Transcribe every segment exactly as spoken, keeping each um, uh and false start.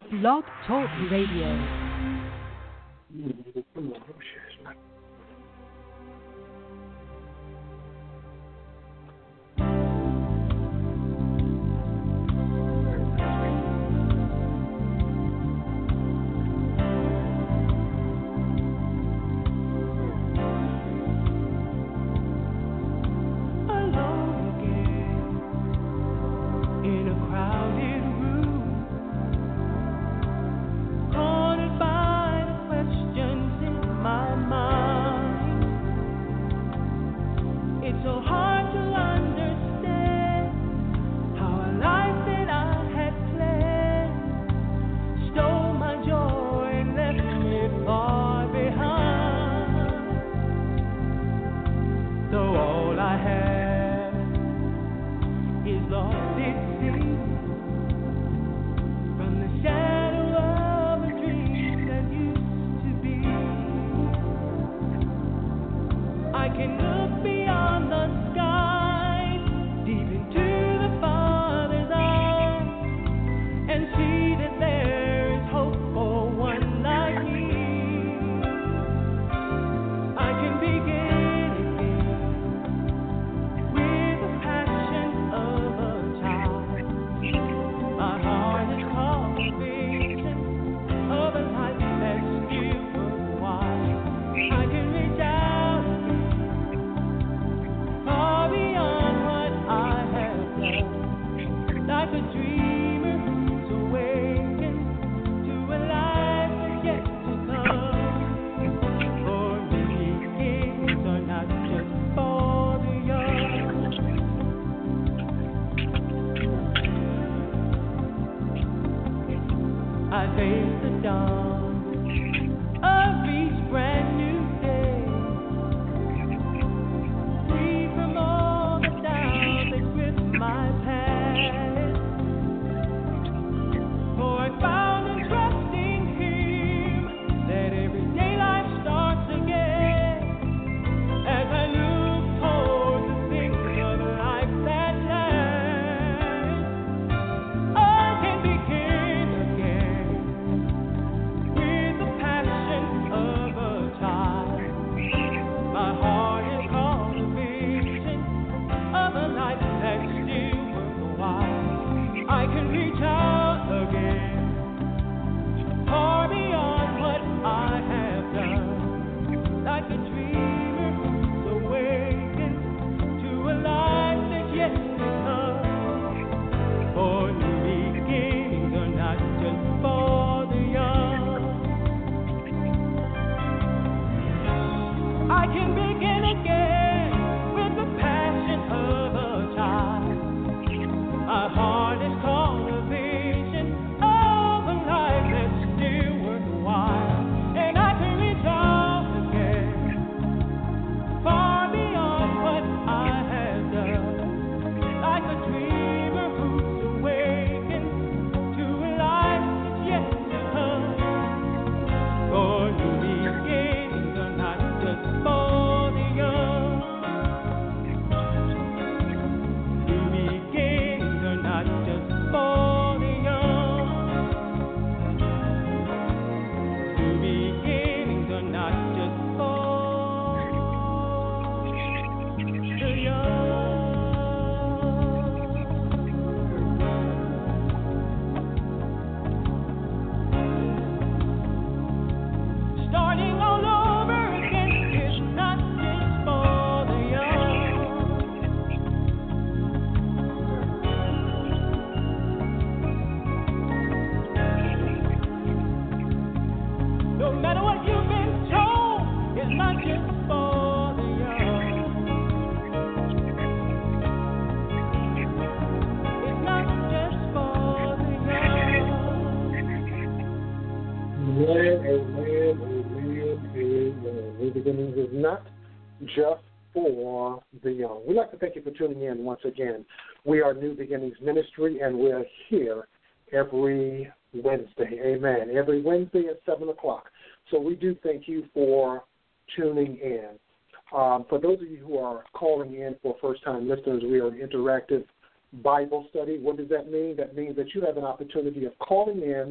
Blog Talk Radio. Just for the young. We'd like to thank you for tuning in once again. We are New Beginnings Ministry, and we're here every Wednesday. Amen. Every Wednesday at seven o'clock. So we do thank you for tuning in. Um, for those of you who are calling in for first-time listeners, we are an interactive Bible study. What does that mean? That means that you have an opportunity of calling in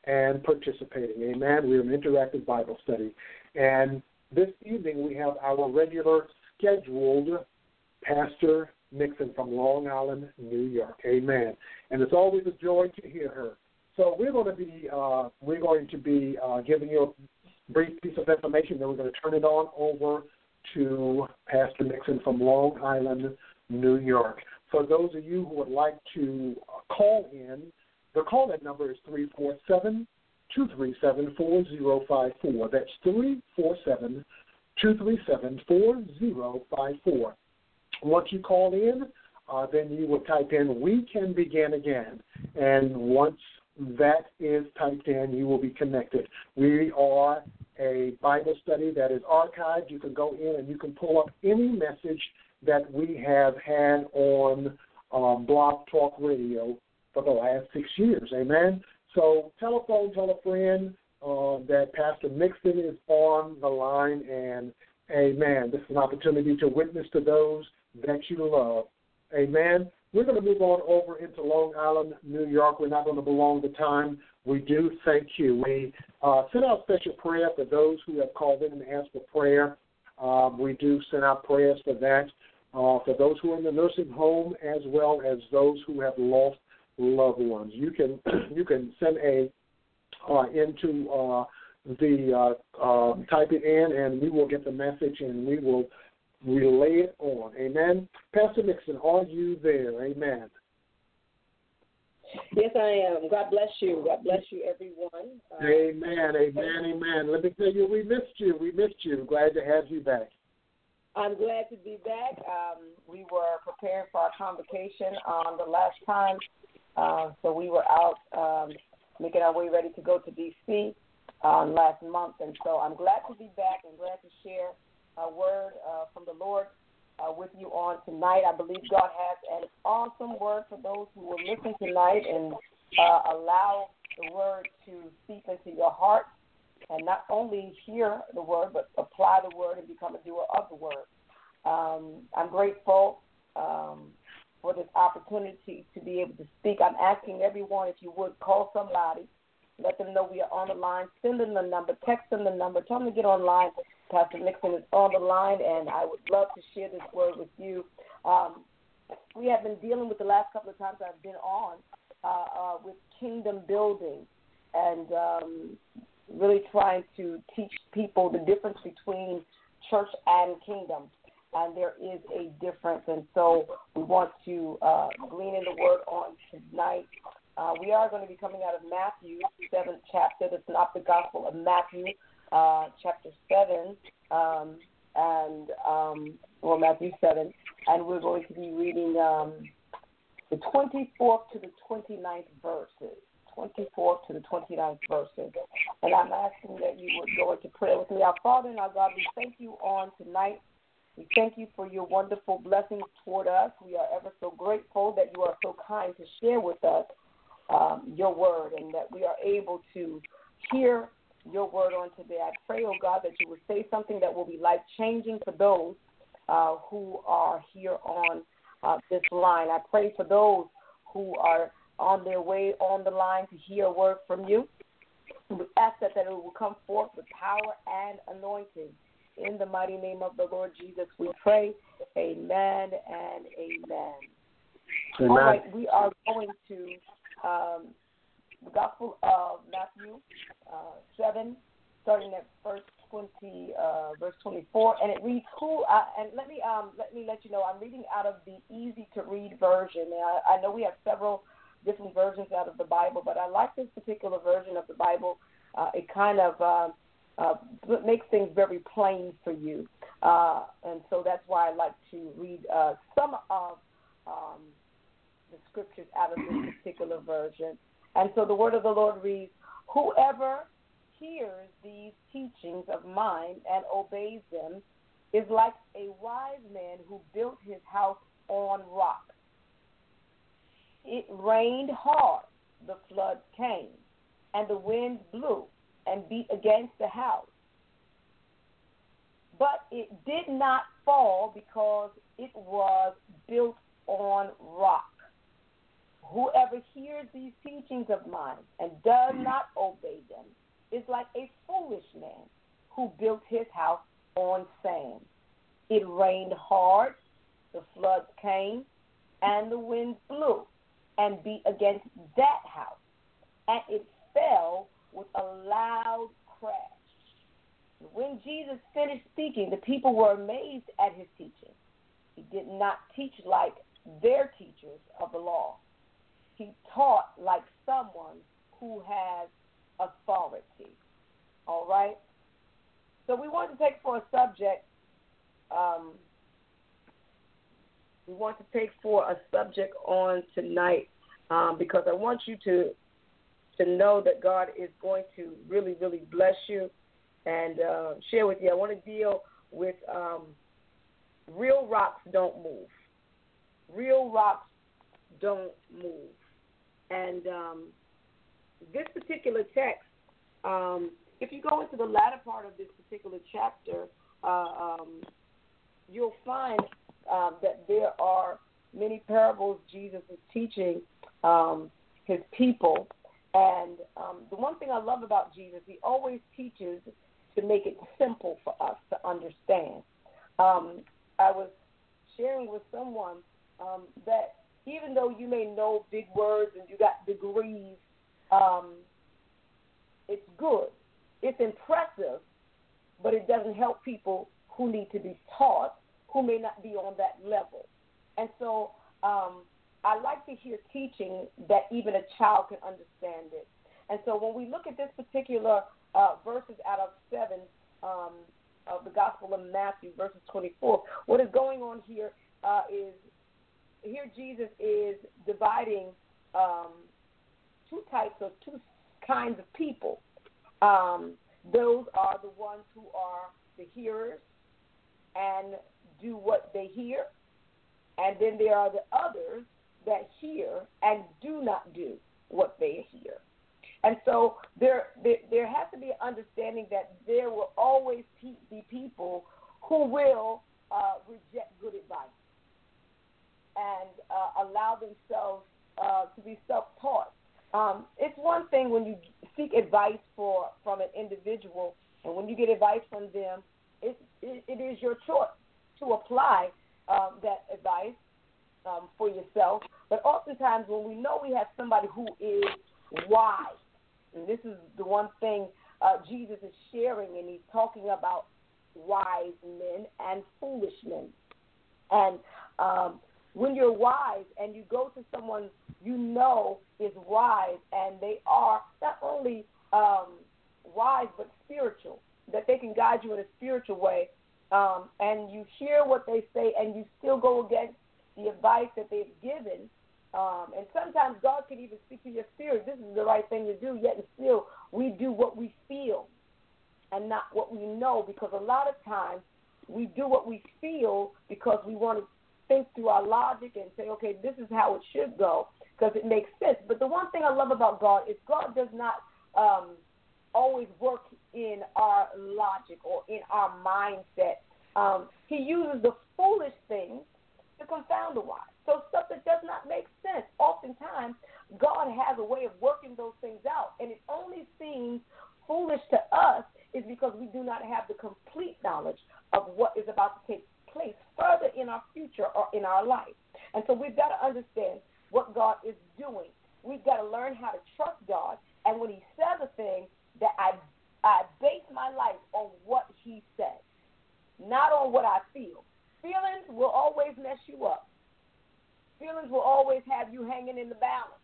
and participating. Amen. We're an interactive Bible study. And this evening we have our regular scheduled Pastor Nixon from Long Island, New York. Amen. And it's always a joy to hear her. So we're going to be uh, we're going to be uh, giving you a brief piece of information. Then we're going to turn it on over to Pastor Nixon from Long Island, New York. For those of you who would like to call in, the call-in number is three four seven, two three seven, four zero five four. That's three four seven, two three seven, four zero five four. Once you call in, uh, then you will type in, "We can begin again." And once that is typed in, you will be connected. We are a Bible study that is archived. You can go in and you can pull up any message that we have had on um, Blog Talk Radio for the last six years. Amen. So telephone, tell a friend uh, that Pastor Nixon is on the line, and amen. This is an opportunity to witness to those that you love. Amen. We're going to move on over into Long Island, New York. We're not going to belong the time. We do thank you. We uh, send out special prayer for those who have called in and asked for prayer. Um, we do send out prayers for that, uh, for those who are in the nursing home as well as those who have lost loved ones. You can you can send a uh, into uh, the uh, uh, type it in, and we will get the message, and we will relay it on. Amen. Pastor Nixon, are you there? Amen. Yes, I am. God bless you. God bless you, everyone. Uh, amen. Amen. Amen. Let me tell you, we missed you. We missed you. Glad to have you back. I'm glad to be back. Um, we were preparing for our convocation on the last time, uh, so we were out um, making our way ready to go to D C um, last month, and so I'm glad to be back and glad to share a word uh, from the Lord uh, with you on tonight. I believe God has an awesome word for those who will listen tonight and uh, allow the word to seep into your heart and not only hear the word but apply the word and become a doer of the word. Um, I'm grateful um, for this opportunity to be able to speak. I'm asking everyone, if you would, call somebody, let them know we are on the line, send them the number, text them the number, tell them to get online. Pastor Nixon is on the line, and I would love to share this word with you. Um, we have been dealing with the last couple of times I've been on uh, uh, with kingdom building and um, really trying to teach people the difference between church and kingdom. And there is a difference, and so we want to uh, glean in the word on tonight. Uh, we are going to be coming out of Matthew, seventh chapter, the Synoptic Gospel of Matthew, uh, chapter seven, um, and um, well, Matthew seven, and we're going to be reading um, the twenty-fourth to the twenty-ninth verses, twenty-fourth to the twenty-ninth verses. And I'm asking that you would go into prayer with me. Our Father and our God, we thank you on tonight. We thank you for your wonderful blessings toward us. We are ever so grateful that you are so kind to share with us um, your word and that we are able to hear your word on today. I pray, oh God, that you would say something that will be life-changing for those uh, who are here on uh, this line. I pray for those who are on their way on the line to hear a word from you. We ask that, that it will come forth with power and anointing. In the mighty name of the Lord Jesus, we pray. Amen and amen. Amen. All right, we are going to um, the Gospel of Matthew uh, seven, starting at verse twenty, uh, verse twenty-four, and it reads, "Who?" Uh, and let me um, let me let you know, I'm reading out of the easy to read version. And I, I know we have several different versions out of the Bible, but I like this particular version of the Bible. Uh, it kind of uh, uh, makes things very plain for you, uh, and so that's why I like to read uh, some of um, the scriptures out of this particular version. And so the word of the Lord reads, "Whoever hears these teachings of mine and obeys them is like a wise man who built his house on rock. It rained hard, the flood came, and the wind blew and beat against the house. But it did not fall because it was built on rock. Whoever hears these teachings of mine and does not obey them is like a foolish man who built his house on sand. It rained hard, the floods came, and the wind blew and beat against that house, and it fell with a loud crash. When Jesus finished speaking, the people were amazed at his teaching. He did not teach like their teachers of the law. He taught like someone who has authority. All right? So we want to take for a subject, um, we want to take for a subject on tonight um, because I want you to to know that God is going to really, really bless you and uh, share with you. I want to deal with um, real rocks don't move. Real rocks don't move. And um, this particular text, um, if you go into the latter part of this particular chapter, uh, um, you'll find um, that there are many parables Jesus is teaching um, his people. And um, the one thing I love about Jesus, he always teaches to make it simple for us to understand. Um, I was sharing with someone um, that even though you may know big words and you got degrees, um, it's good. It's impressive, but it doesn't help people who need to be taught, who may not be on that level. And so um, I like to hear teaching that even a child can understand it. And so when we look at this particular uh, verses out of seven um, of the Gospel of Matthew, verses twenty-four, what is going on here uh, is here Jesus is dividing um, two types of two kinds of people. Um, those are the ones who are the hearers and do what they hear, and then there are the others that hear and do not do what they hear. And so there, there, there has to be an understanding that there will always be people who will uh, reject good advice and uh, allow themselves uh, to be self-taught. Um, it's one thing when you seek advice for from an individual, and when you get advice from them, it, it, it is your choice to apply um, that advice um, for yourself. But oftentimes when we know we have somebody who is wise, and this is the one thing uh, Jesus is sharing, and he's talking about wise men and foolish men. And um, when you're wise and you go to someone you know is wise, and they are not only um, wise but spiritual, that they can guide you in a spiritual way, um, and you hear what they say and you still go against the advice that they've given, um, and sometimes God can even speak to your spirit, this is the right thing to do, yet and still we do what we feel and not what we know, because a lot of times we do what we feel because we want to think through our logic and say, okay, this is how it should go because it makes sense. But the one thing I love about God is God does not um, always work in our logic or in our mindset. Um, he uses the foolish things to confound the wise. So stuff that does not make sense, oftentimes God has a way of working those things out, and it only seems foolish to us is because we do not have the complete knowledge of what is about to take place further in our future or in our life. And so we've got to understand what God is doing. We've got to learn how to trust God, and when he says a thing, that I, I base my life on what he said, not on what I feel. Feelings will always mess you up. Feelings will always have you hanging in the balance.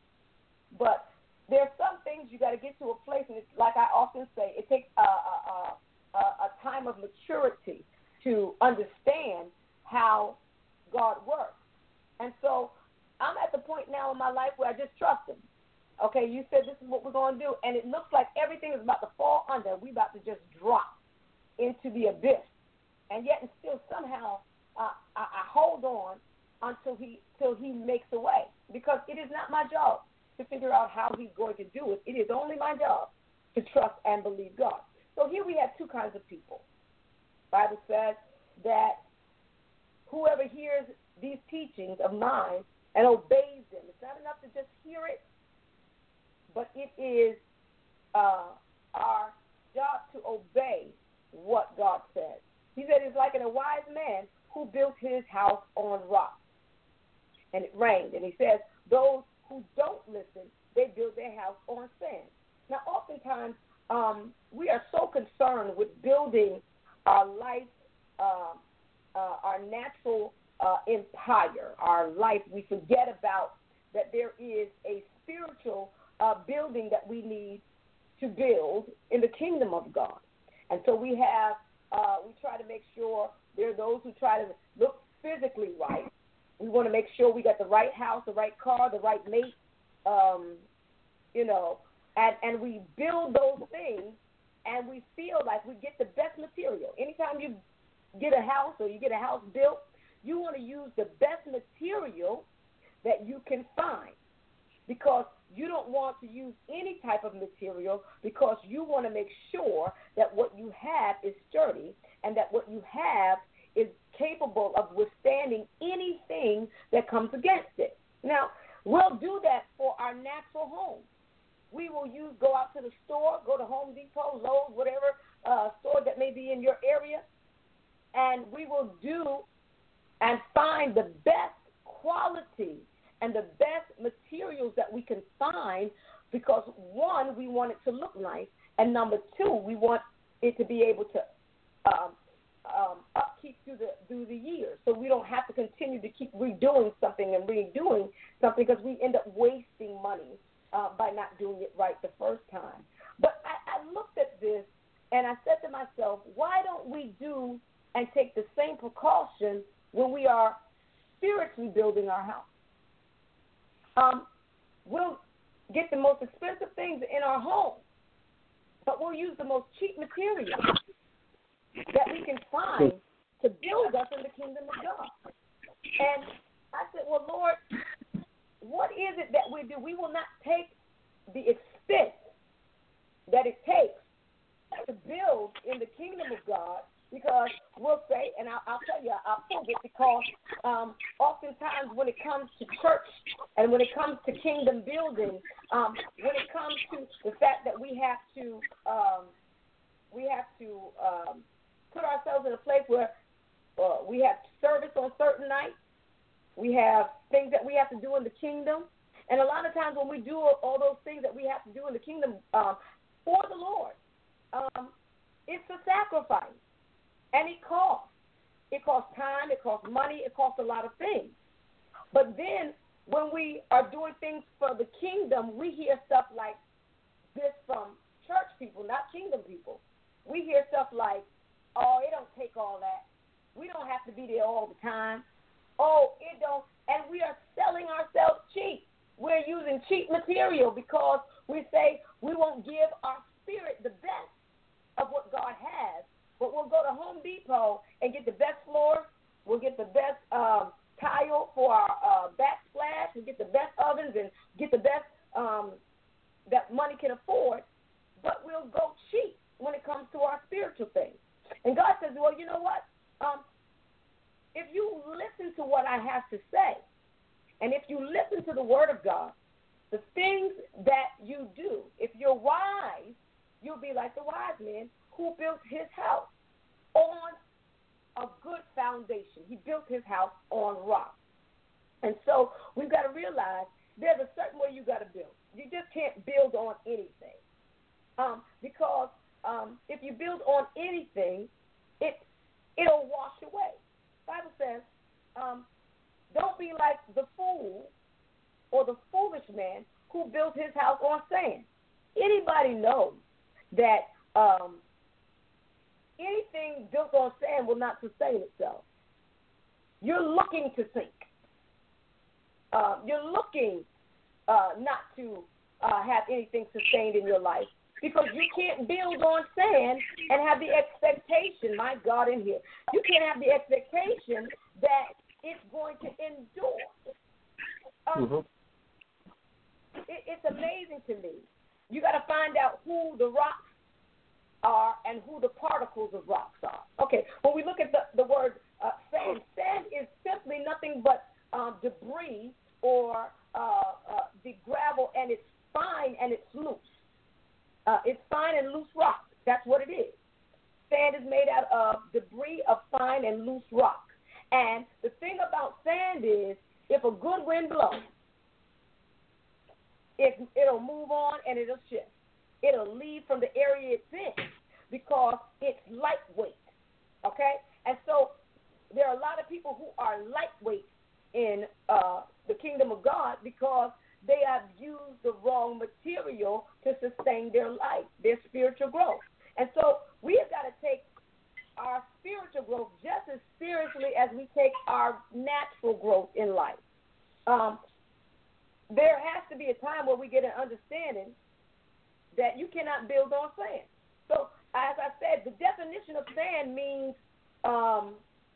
But there are some things you got to get to a place, and it's like I often say, it takes a, a, a, a time of maturity to understand how God works. And so I'm at the point now in my life where I just trust him. Okay, you said this is what we're going to do, and it looks like everything is about to fall under. We're about to just drop into the abyss. And yet and still somehow uh, I, I hold on until he, till he makes a way, because it is not my job to figure out how he's going to do it. It is only my job to trust and believe God. So here we have two kinds of people. The Bible says that whoever hears these teachings of mine and obeys them. It's not enough to just hear it, but it is uh, our job to obey what God says. He said it's like a wise man who built his house on rock, and it rained. And he says those who don't listen, they build their house on sand. Now, oftentimes, um, we are so concerned with building our life, uh, uh, our natural uh, empire, our life. We forget about that there is a spiritual uh, building that we need to build in the kingdom of God. And so we have, uh, we try to make sure there are those who try to look physically right. We want to make sure we got the right house, the right car, the right mate, um, you know, and, and we build those things, and we feel like we get the best material. Anytime you get a house or you get a house built, you want to use the best material that you can find, because you don't want to use any type of material, because you want to make sure that what you have is sturdy and that what you have is capable of withstanding anything that comes against it. Now, we'll do that for our natural home. We will use, go out to the store, go to Home Depot, Lowe's, whatever uh, store that may be in your area, and we will do and find the best quality and the best materials that we can find, because, one, we want it to look nice, and number two, we want it to be able to um, um, upkeep through the through the years, so we don't have to continue to keep redoing something and redoing something, because we end up wasting money uh, by not doing it right the first time. But I, I looked at this, and I said to myself, why don't we do and take the same precaution when we are spiritually building our house? Um, we'll get the most expensive things in our home, but we'll use the most cheap material that we can find to build us in the kingdom of God. And I said, well, Lord, what is it that we do? We will not take the expense that it takes to build in the kingdom of God, because we'll say, and I'll, I'll tell you, I'll prove it, because um, oftentimes when it comes to church and when it comes to kingdom building, um, when it comes to the fact that we have to, um, we have to um, put ourselves in a place where uh, we have service on certain nights, we have things that we have to do in the kingdom, and a lot of times when we do all those things that we have to do in the kingdom um, for the Lord, um, it's a sacrifice. And it costs. It costs time, it costs money, it costs a lot of things. But then when we are doing things for the kingdom, we hear stuff like this from church people, not kingdom people. We hear stuff like, oh, it don't take all that. We don't have to be there all the time. Oh, it don't. And we are selling ourselves cheap. We're using cheap material because we say we won't give our spirit the best of what God has. But we'll go to Home Depot and get the best floor. We'll get the best um, tile for our uh, backsplash. We'll get the best ovens and get the best um, that money can afford. But we'll go cheap when it comes to our spiritual things. And God says, well, you know what? Um, if you listen to what I have to say, and if you listen to the word of God, the things that you do, if you're wise, you'll be like the wise man who built his house on a good foundation. He built his house on rock. And so we've got to realize there's a certain way you got to build. You just can't build on anything. Um, because um, if you build on anything, it, it'll wash away. The Bible says, um, don't be like the fool or the foolish man who built his house on sand. Anybody knows that um, anything built on sand will not sustain itself. You're looking to sink. Uh, you're looking uh, not to uh, have anything sustained in your life, because you can't build on sand and have the expectation, my God, in here, you can't have the expectation that it's going to endure. Um, mm-hmm. it, it's amazing to me. You got to find out who the rocks are and who the particles of rocks are. Okay, when we look at the, the word uh, sand, sand is simply nothing but um, debris or uh, uh, the gravel, and it's fine and it's loose. Uh, it's fine and loose rock. That's what it is. Sand is made out of debris of fine and loose rock. And the thing about sand is, if a good wind blows, it, it'll move on and it'll shift. It'll leave from the area it's in because it's lightweight, okay? And so there are a lot of people who are lightweight in uh, the kingdom of God because they have used the wrong material to sustain their life, their spiritual growth. And so we have got to take our spiritual growth just as seriously as we take our natural growth in life. Um, there has to be a time where we get an understanding that you cannot build on sand. So, as I said, the definition of sand means um,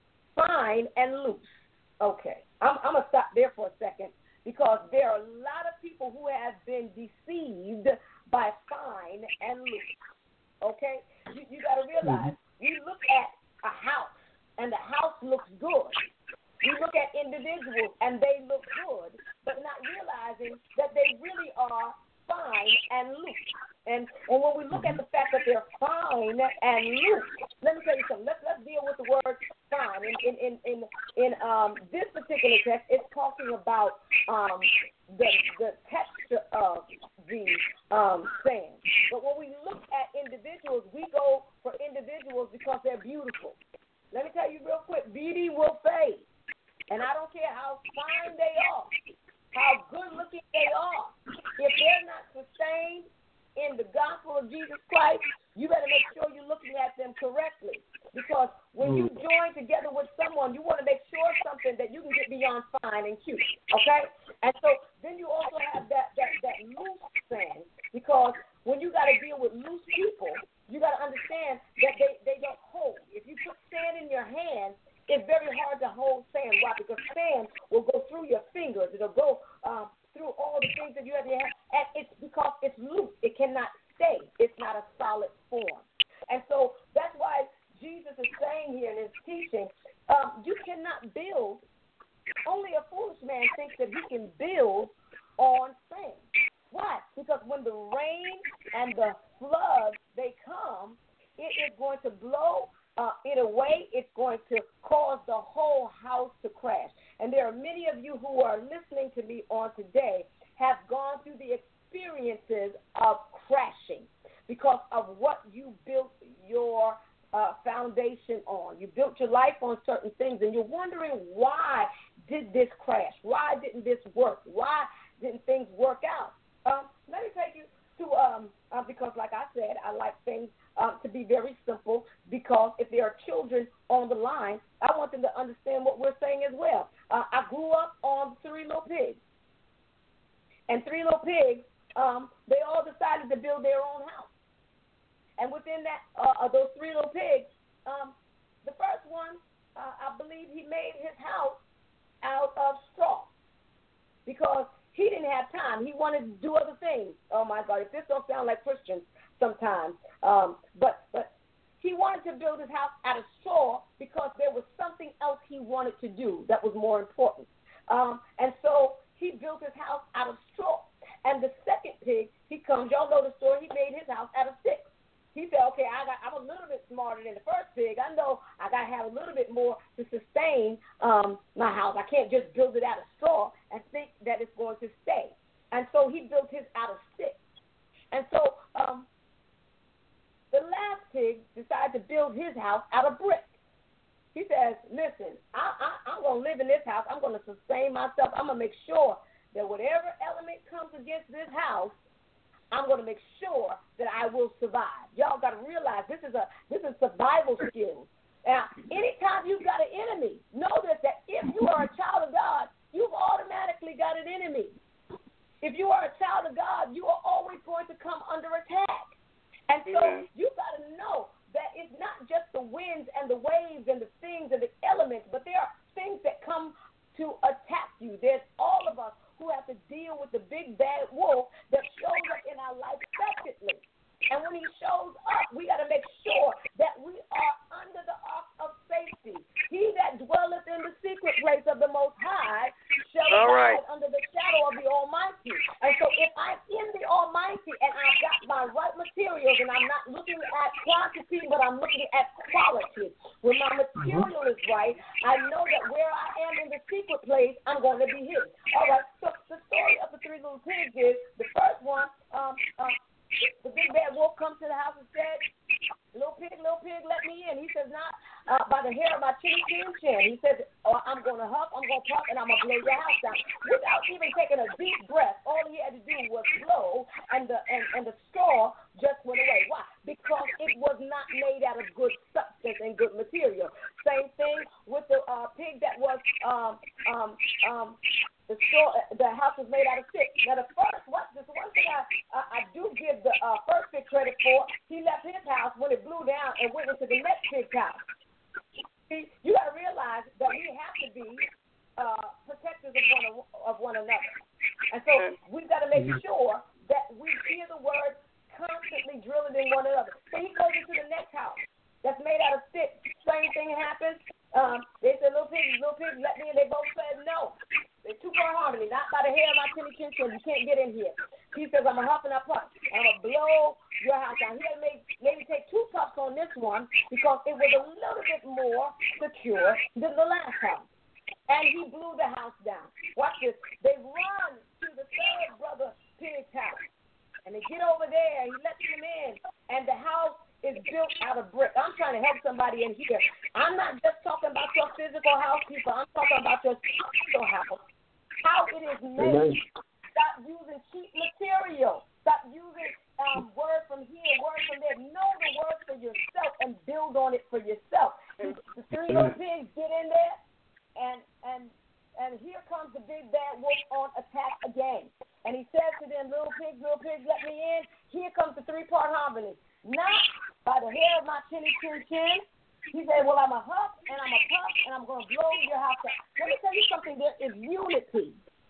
fine and loose. Okay, I'm, I'm going to stop there for a second because there are a lot of people who have been deceived by fine and loose. Okay, you, you got to realize, we look at a house, and the house looks good. We look at individuals, and they look good, but not realizing that they really are fine and loose. And and when we look at the fact that they're fine and loose, let me tell you something. Let's let's deal with the word fine. In in in in, in um, this particular text, it's talking about um, the the texture of the um, sand. But when we look at individuals, we go for individuals because they're beautiful. Let me tell you real quick, beauty will fade. And I don't care how fine they are, how good-looking they are. If they're not sustained in the gospel of Jesus Christ, you better make sure you're looking at them correctly. Because when you join together with someone, you want to make sure something that you can get beyond fine and cute, okay? And so then you also have that, that, that loose sand, because when you got to deal with loose people, you got to understand that they, they don't hold. If you put sand in your hand, it's very hard to hold sand. Why? Because sand will go through your fingers. It'll go um, through all the things that you have in your hand. And it's because it's loose. It cannot stay. It's not a solid form. And so that's why Jesus is saying here in his teaching, um, you cannot build. Only a foolish man thinks that he can build on sand. Why? Because when the rain and the floods, they come, it is going to blow Uh, in a way, it's going to cause the whole house to crash. And there are many of you who are listening to me on today have gone through the experiences of crashing because of what you built your uh, foundation on. You built your life on certain things, and you're wondering, why did this crash? Why didn't this work? Why didn't things work out? Um, let me take you to, um, uh, because like I said, I like things Uh, to be very simple, because if there are children on the line, I want them to understand what we're saying as well. Uh, I grew up on Three Little Pigs. And Three Little Pigs, um, they all decided to build their own house. And within that, uh, those Three Little Pigs, um, the first one, uh, I believe he made his house out of straw because he didn't have time. He wanted to do other things. Oh, my God, if this don't sound like Christians sometimes. Um, but but he wanted to build his house out of straw because there was something else he wanted to do that was more important. Um, and so he built his house out of straw. And the second pig, he comes, y'all know the story, he made his house out of sticks. He said, okay, I got, I'm a little bit smarter than the first pig. I know I got to have a little bit more to sustain um, my house. I can't just build it out of straw and think that it's going to stay. And so he built his out of sticks. And so um, the last pig decided to build his house out of brick. He says, listen, I, I, I'm going to live in this house. I'm going to sustain myself. I'm going to make sure that whatever element comes against this house, I'm going to make sure that I will survive. Y'all got to realize this is a this is survival skills. Now, anytime you've got an enemy, know this, that if you are a child of God, you've automatically got an enemy. If you are a child of God, you are always going to come under attack. And so Amen. you got to know that it's not just the winds and the waves and the things and the elements, but there are things that come to attack you. There's all of us who have to deal with the big bad wolf that shows up in our life secondly. And when he shows up, we got to make sure that we are under the ark of safety. He that dwelleth in the secret place of the Most High shall All abide right. under the shadow of the Almighty. And so if I'm in the Almighty and I've got my right materials and I'm not looking at quantity, but I'm looking at quality, when my material is right, I know that where I am in the secret place, I'm going to be hidden. All right, so the story of the three little pigs is, the first one, um, um, the big bad wolf comes to the house and said, little pig, little pig, let me in. He says, not uh, by the hair of my chin, chin, chin. He says, oh, I'm going to huff, I'm going to puff, and I'm going to blow your house down. Without even taking a deep breath, all he had to do was blow, and the and, and the straw just went away. Why? Because it was not made out of good substance and good material. Same thing with the uh, pig that was um um um the straw. The house was made out of sticks. Now the first, what this one thing I uh, I do give the uh, first pig credit for. He left his house when it blew down and went into the next pig's house. See, you got to realize that we have to be uh, protectors of one of one another, and so we've got to make sure that we hear the word constantly drilling in one another. So he goes into the next house that's made out of sticks. Same thing happens. Um, they said, little pig, little pig, let me in. They both said no. They're two for harmony, not by the hair of my chinny chin chin. You can't get in here. He says, I'm a huff and a puff. And I'm going to blow your house down. He had to make, maybe take two puffs on this one because it was a little bit more secure than the last house. And he blew the house down. Watch this. They run to the third brother pig's house. And they get over there. He lets them in. And the house is built out of brick. I'm trying to help somebody in here. I'm not just talking about your physical house, people. I'm talking about your spiritual house. How it is made. Stop using cheap material. Stop using um, word from here, word from there. Know the word for yourself and build on it for yourself. The three little pigs get in there, and and and here comes the big bad wolf on attack again. And he says to them, little pigs, little pigs, let me in. Here comes the three-part harmony. Not by the hair of my chinny chin chin. He said, well, I'm a huff, and I'm a puff, and I'm going to blow your house out. Let me tell you something. There is unity.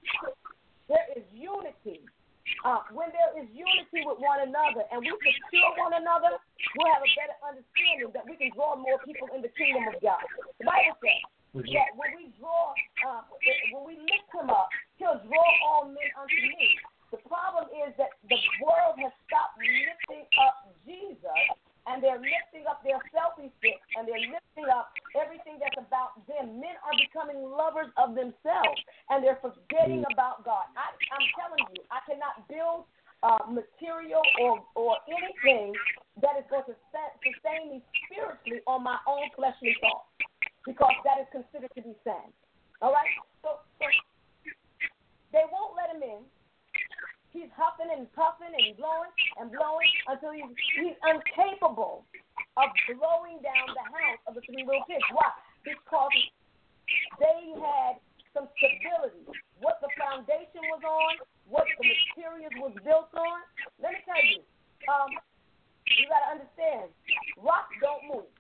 There is unity. Uh, when there is unity with one another and we secure one another, we'll have a better understanding that we can draw more people in the kingdom of God. The Bible says that when we draw, uh, when we lift him up, he'll draw all men unto me. The problem is that the world has stopped lifting up Jesus, and they're lifting up their selfie sticks, and they're lifting up everything that's about them. Men are becoming lovers of themselves, and they're forgetting about God. I, I'm telling you, I cannot build uh, material or, or anything that is going to sustain me spiritually on my own fleshly thoughts, because that is considered to be sin. All right? So, so they won't let him in. He's huffing and puffing and blowing and blowing until he's, he's incapable of blowing down the house of the three little pigs. Why? Because they had some stability. What the foundation was on, what the materials was built on. Let me tell you, um, you got to understand, rocks don't move.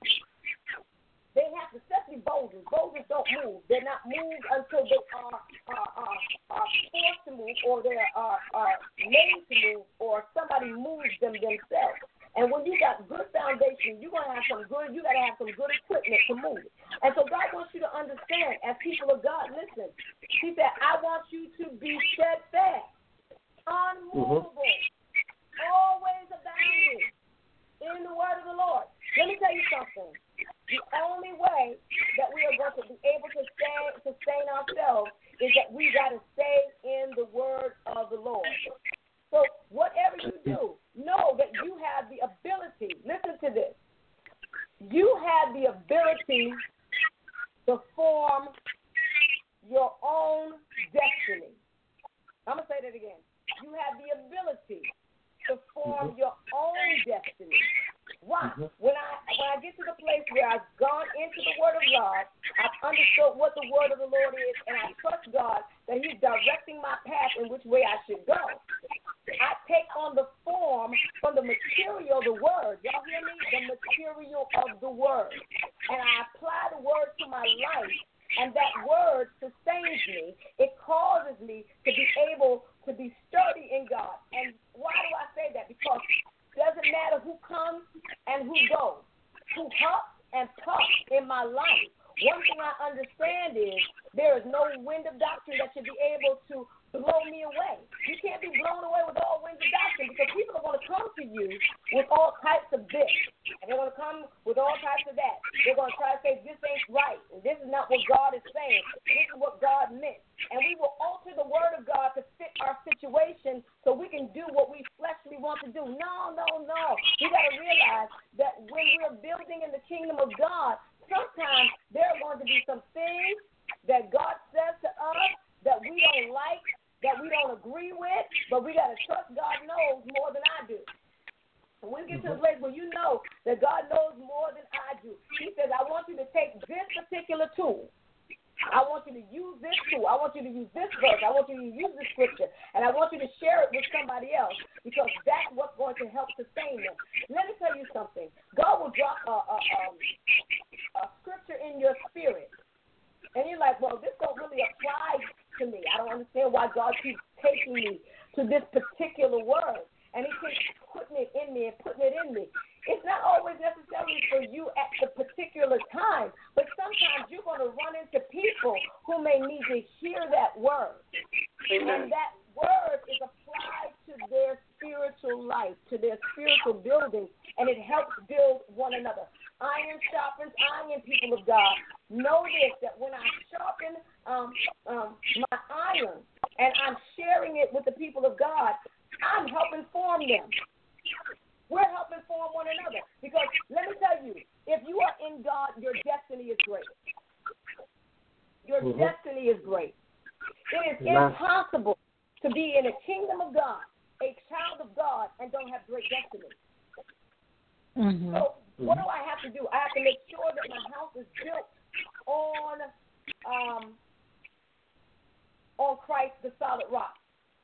They have to, especially boulders. Boulders don't move. They're not moved until they are, are, are, are forced to move, or they are, are made to move, or somebody moves them themselves. And when you got good foundation, you're going to have some good, you got to have some good equipment to move it. And so God wants you to understand, as people of God, listen, he said, I want you to be steadfast, unmovable, mm-hmm. always abounding in the word of the Lord. Let me tell you something. The only way that we are going to be able to stay, sustain ourselves is that we got to stay in the word of the Lord. So whatever you do, know that you have the ability. Listen to this. You have the ability to form your own destiny. I'm going to say that again. You have the ability to form your own destiny. Why? Mm-hmm. When I when I get to the place where I've gone into the Word of God, I've understood what the Word of the Lord is, and I trust God that He's directing my path in which way I should go. I take on the form from the material, the Word. Y'all hear me? The material of the Word. And I apply the Word to my life, and that Word sustains me. It causes me to be able to be sturdy in God. And why do I say that? Because it doesn't matter who comes and who goes, who huffs and puffs in my life. one thing I understand is there is no wind of doctrine that should be able to blow me away. You can't be blown away with all winds of doctrine because people are going to come to you with all types of this, and they're going to come with all types of that. They're going to try to say this ain't right, and this is not what God is saying. This is what God meant. And we will alter the word of God to fit our situation so we can do what we fleshly want to do. No, no, no. We got to realize that when we're building in the kingdom of God, sometimes there are going to be some things that God says to us that we don't like, that we don't agree with, but we got to trust God knows more than I do. And when we get to the place where you know that God knows more than I do, he says, I want you to take this particular tool. I want you to use this tool. I want you to use this verse. I want you to use this scripture. And I want you to share it with somebody else because that's what's going to help sustain them. Let me tell you something. God will drop a, a, a, a scripture in your spirit. And you're like, well, this don't really apply to me. I don't understand why God keeps taking me to this particular word. And he keeps putting it in me and putting it in me. It's not always necessarily for you at the particular time, but sometimes you're going to run into people who may need to hear that word. Amen. And that word is applied to their spiritual life, to their spiritual building, and it helps build one another. Iron sharpens iron, people of God. Know this, that when I sharpen um, um, my iron and I'm sharing it with the people of God, I'm helping form them. We're helping form one another. Because let me tell you, if you are in God, your destiny is great. Your mm-hmm. destiny is great. It is yeah. impossible to be in a kingdom of God, a child of God, and don't have great destiny. Mm-hmm. So what do I have to do? I have to make sure that my house is built on um, on Christ, the solid rock.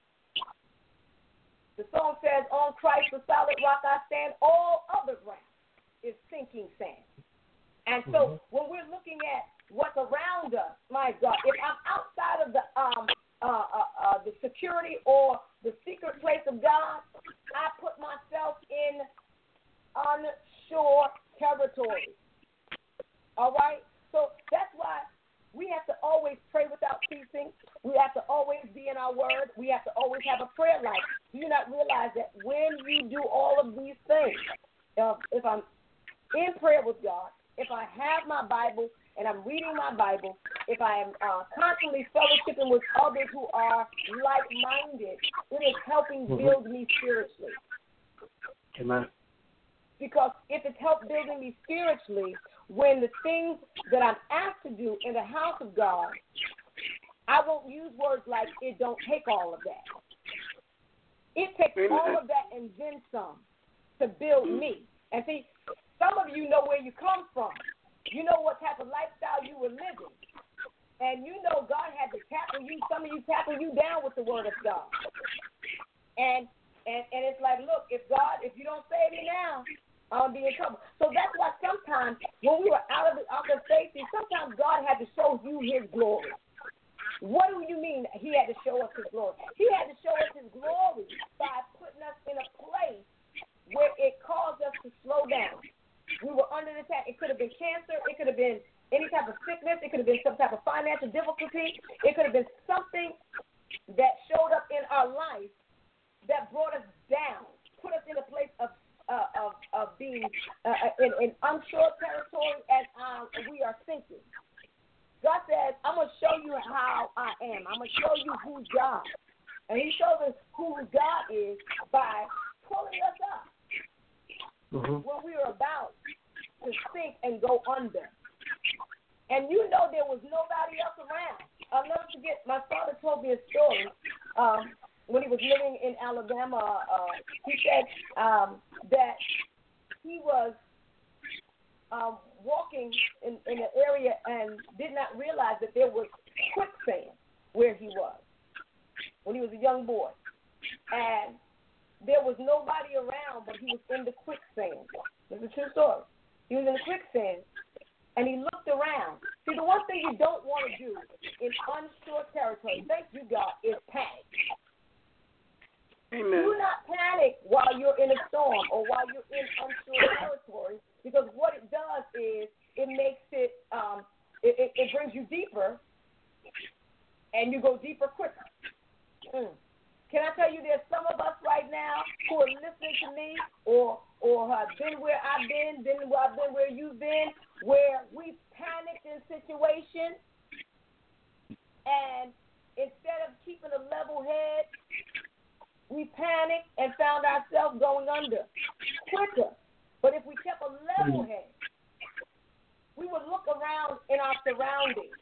The song says, on Christ, the solid rock I stand, all other ground is sinking sand. And so mm-hmm. when we're looking at what's around us, my God, if I'm outside of the um uh, uh, uh, the security or the secret place of God, I put myself in unsure territory. All right? So that's why we have to always pray without ceasing. We have to always be in our word. We have to always have a prayer life. Do you not realize that when you do all of these things, uh, if I'm in prayer with God, if I have my Bible and I'm reading my Bible, if I am uh, constantly fellowshipping with others who are like-minded, it is helping build me spiritually. Amen. Because if it's helped building me spiritually, when the things that I'm asked to do in the house of God, I won't use words like it don't take all of that. It takes all of that and then some to build me. And see, some of you know where you come from. You know what type of lifestyle you were living. And you know God had to tackle you, some of you tackle you down with the word of God. And and, and it's like, look, if God, if you don't save me now, I'll be in trouble. So that's why sometimes when we were out of the, out of safety, sometimes God had to show you his glory. What do you mean he had to show us his glory? He had to show us his glory by putting us in a place where it caused us to slow down. We were under attack. It could have been cancer. It could have been any type of sickness. It could have been some type of financial difficulty. It could have been something that showed up in our life that brought us down, put us in a place of uh, of, of being uh, in, in unsure territory as uh, we are sinking. God says, I'm going to show you how I am. I'm going to show you who's God. And he shows us who God is by pulling us up mm-hmm. when we were about to sink and go under. And you know there was nobody else around. I'll never forget, my father told me a story um, when he was living in Alabama. Uh, he said um, that he was um, walking in, in an area and did not realize that there was quicksand where he was when he was a young boy. And there was nobody around, but he was in the quicksand. It's a true story. He was in the quicksand, and he looked around. See, the one thing you don't want to do in unsure territory, thank you, God, is panic. Amen. Do not panic while you're in a storm or while you're in unsure territory, because what it does is it makes it um, it, and you go deeper quicker. Mm. Can I tell you there's some of us right now who are listening to me or or have been where I've been, been where I've been where you've been, where we panicked in situations, and instead of keeping a level head, we panicked and found ourselves going under quicker. But if we kept a level head, we would look around in our surroundings.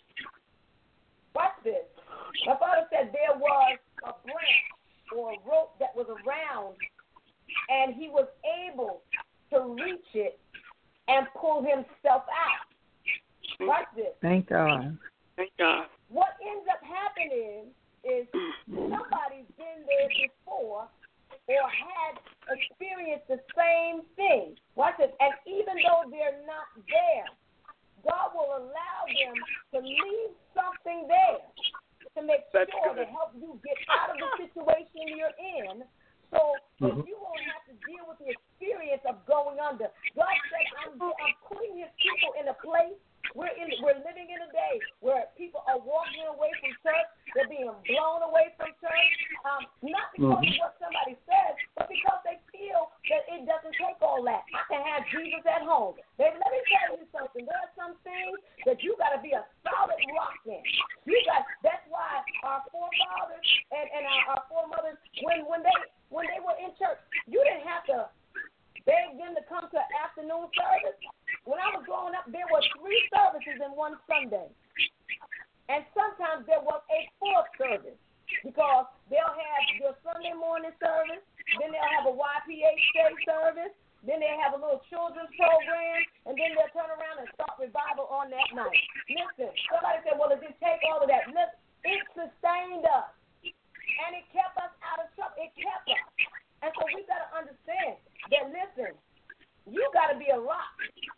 Watch this. My father said there was a branch or a rope that was around, and he was able to reach it and pull himself out. Watch this. Thank God. Thank God. What ends up happening is somebody's been there before or had experienced the same thing. Watch this. And even though they're not there, God will allow them to leave something there to make That's sure good. to help you get out of the situation you're in, so that Mhm. you won't have to deal with the experience of going under. God said, I'm, I'm putting his people in a place. We're in. We're living in a day where people are walking away from church. They're being blown away from church, um, not because Mhm. of what somebody says, but because they feel that it doesn't take all that. I can have Jesus at home. Baby, let me tell you something. There are some things that you got to be a solid rock in. You got. That's why our forefathers and, and our, our foremothers, when when they when they were in church, you didn't have to beg them to come to afternoon service. When I was growing up, there were three services in one Sunday. And sometimes there was a fourth service because they'll have your Sunday morning service, then they'll have a Y P H K service, then they'll have a little children's program, and then they'll turn around and start revival on that night. Listen, somebody said, well, it didn't take all of that. Listen, it sustained us, and it kept us out of trouble. It kept us. And so we got to understand that, listen, you got to be a rock.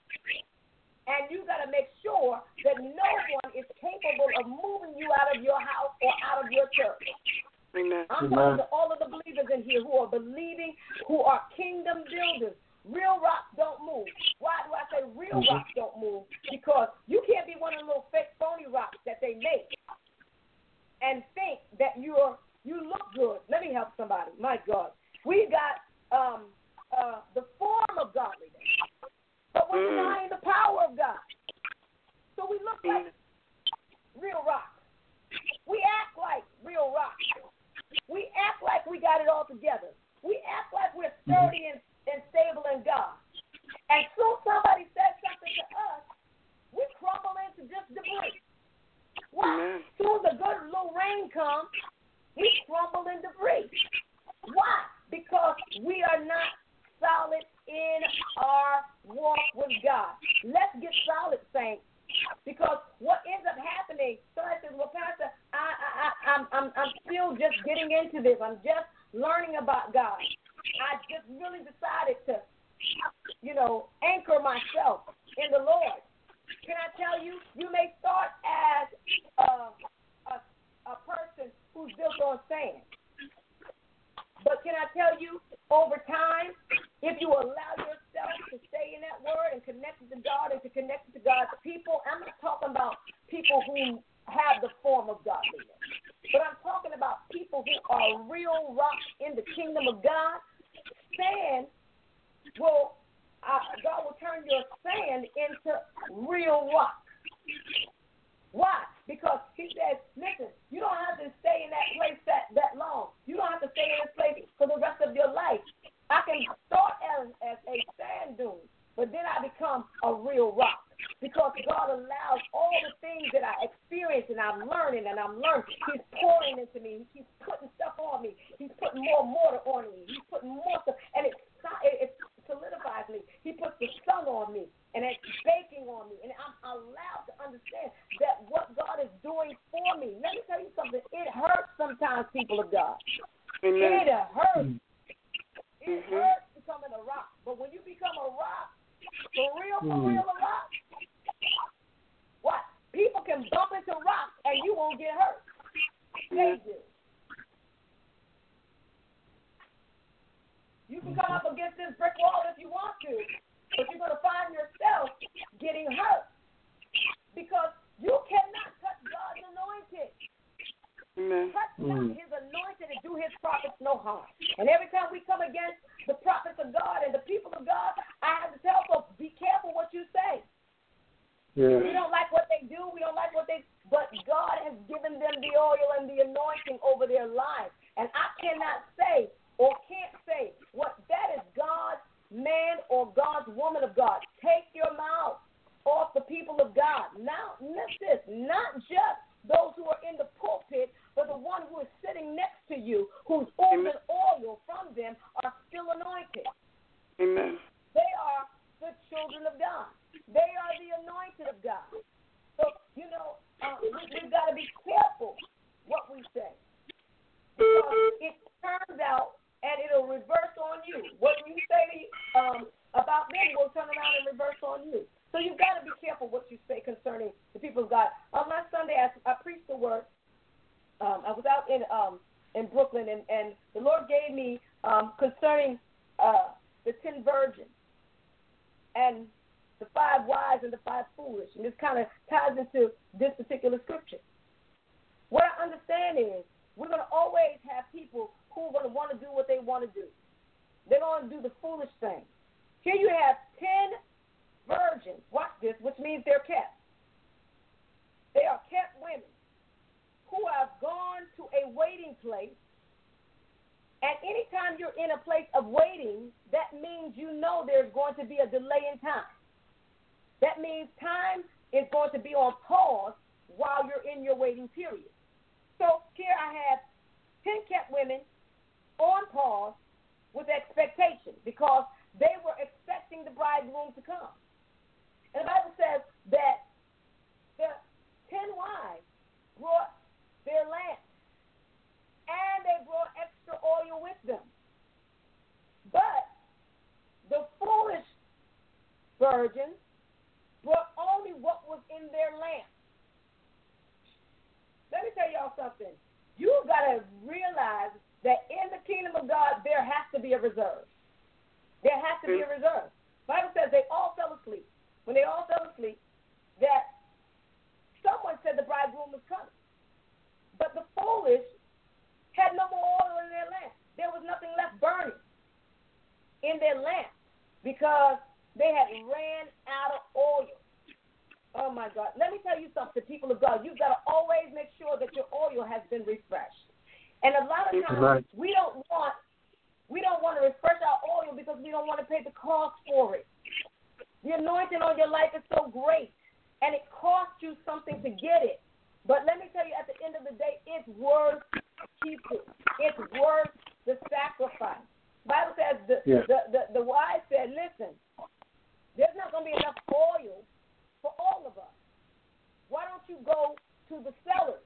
And you got to make sure that no one is capable of moving you out of your house or out of your church. Amen. I'm talking to all of the believers in here who are believing, who are kingdom builders. Real rocks don't move. Why do I say real Mm-hmm. rocks don't move? Because you can't be one of the little fake phony rocks that they make and think that you're you look good. Let me help somebody. My God. We got um, uh, the form of godliness, but we're Mm. denying the power of God. So we look like Mm. real rocks. We act like real rocks. We act like we got it all together. We act like we're sturdy and, and stable in God. And soon somebody says something to us, we crumble into just debris. Why? Amen. Soon as a good little rain comes, we crumble in debris. Why? Because we are not solid in our walk with God. Let's get solid, saints. Because what ends up happening, somebody says, well, Pastor, I, I, I, I'm, I'm, I'm still just getting into this. I'm just learning about God. I just really decided to, you know, anchor myself in the Lord. Can I tell you, you may start as a, a, a person who's built on sand. But can I tell you, over time, if you allow yourself to stay in that word and connect to God and to connect to God's people, I'm not talking about people who have the form of godliness, but I'm talking about people who are real rocks in the kingdom of God. Sand will, uh, God will turn your sand into real rock. Why? Because he says, listen, you don't have to stay in that place that, that long. You don't have to stay in this place for the rest of your life. I can start as, as a sand dune, but then I become a real rock because God allows all the things that I experience and I'm learning and I'm learning. He's pouring into me. He's putting stuff on me. He's putting more mortar on me. He's putting more stuff, and it, it, it solidifies me. He puts the sun on me, and it's baking on me, and I'm allowed to understand that what God is doing for me. Let me tell you something. It hurts sometimes, people of God. Amen. It hurts. It Mm-hmm. hurts becoming a rock. But when you become a rock, for real, for real, a rock, what? People can bump into rocks and you won't get hurt. They do. You can come up against this brick wall if you want to, but you're going to find yourself getting hurt because you cannot touch God's anointed. heart. And every time we come against the prophets of God and the people of God, I have to tell folks, be careful what you say. Yeah. We don't like what they do. We don't like what they but God has given them the oil and the anointing over their lives. And I cannot say or can't say what that is God's man or God's woman of God. Take your mouth off the people of God. Now, listen this, not just those who are in the pulpit, but the one who is sitting next to you, whose oil and oil from them are still anointed. Amen. They are the children of God. They are the anointed of God. So, you know, uh, we, we've got to be careful what we say. Because it turns out and it'll reverse on you. What you say um, about them will turn around and reverse on you. So you've got to be careful what you say concerning the people of God. On last Sunday, I, I preached the word. Um, I was out in um, in Brooklyn, and, and the Lord gave me um, concerning uh, the ten virgins and the five wise and the five foolish. And this kind of ties into this particular scripture. What I understand is we're going to always have people who are going to want to do what they want to do. They're going to do the foolish thing. Here you have ten virgins. Watch this, which means they're kept. They are kept women who have gone to a waiting place. And anytime you're in a place of waiting, that means you know there's going to be a delay in time. That means time is going to be on pause while you're in your waiting period. So here I have ten kept women on pause with expectation because they were expecting the bridegroom to come. And the Bible says that the ten wives brought their lamps and they brought extra oil with them. But the foolish virgins brought only what was in their lamp. Let me tell y'all something. You've got to realize that in the kingdom of God, there has to be a reserve. There has to be a reserve. The Bible says they all fell asleep. When they all fell asleep, that someone said the bridegroom was coming. But the foolish had no more oil in their lamp. There was nothing left burning in their lamp because they had ran out of oil. Oh, my God. Let me tell you something, people of God. You've got to always make sure that your oil has been refreshed. And a lot of times right. we don't want we don't want to refresh our oil because we don't want to pay the cost for it. The anointing on your life is so great, and it costs you something to get it. But let me tell you, at the end of the day, it's worth keeping. It's worth the sacrifice. The Bible says the, yeah. the, the, the wise said, listen, there's not going to be enough oil for all of us. Why don't you go to the sellers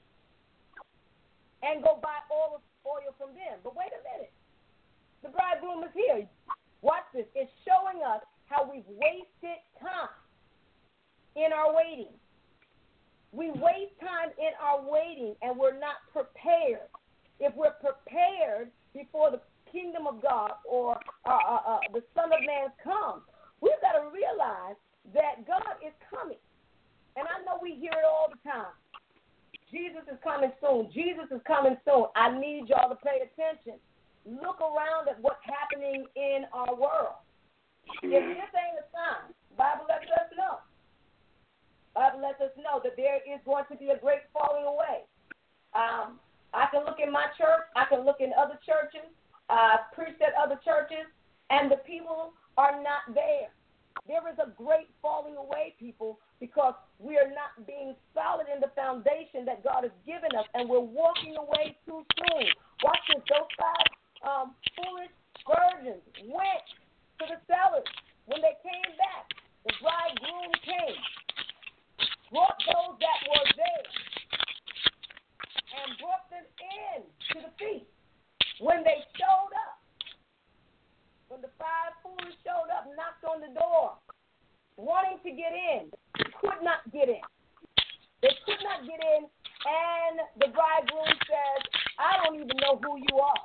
and go buy all oil from them? But wait a minute. The bridegroom is here. Watch this. It's showing us how we've wasted time in our waiting. We waste time in our waiting, and we're not prepared. If we're prepared before the kingdom of God or uh, uh, uh, the Son of Man comes, we've got to realize that God is coming. And I know we hear it all the time. Jesus is coming soon. Jesus is coming soon. I need y'all to pay attention. Look around at what's happening in our world. If this ain't a sign, the Bible lets us know. The Bible lets us know that there is going to be a great falling away. Um, I can look in my church. I can look in other churches. I uh, preached at other churches, and the people are not there. There is a great falling away, people, because we are not being solid in the foundation that God has given us, and we're walking away too soon. Watch this. Those five um, foolish virgins went to the sellers. When they came back, the bridegroom came, brought those that were there, and brought them in to the feast. When they showed up, when the five foolish showed up, knocked on the door, wanting to get in, could not get in. They could not get in, and the bridegroom says, I don't even know who you are.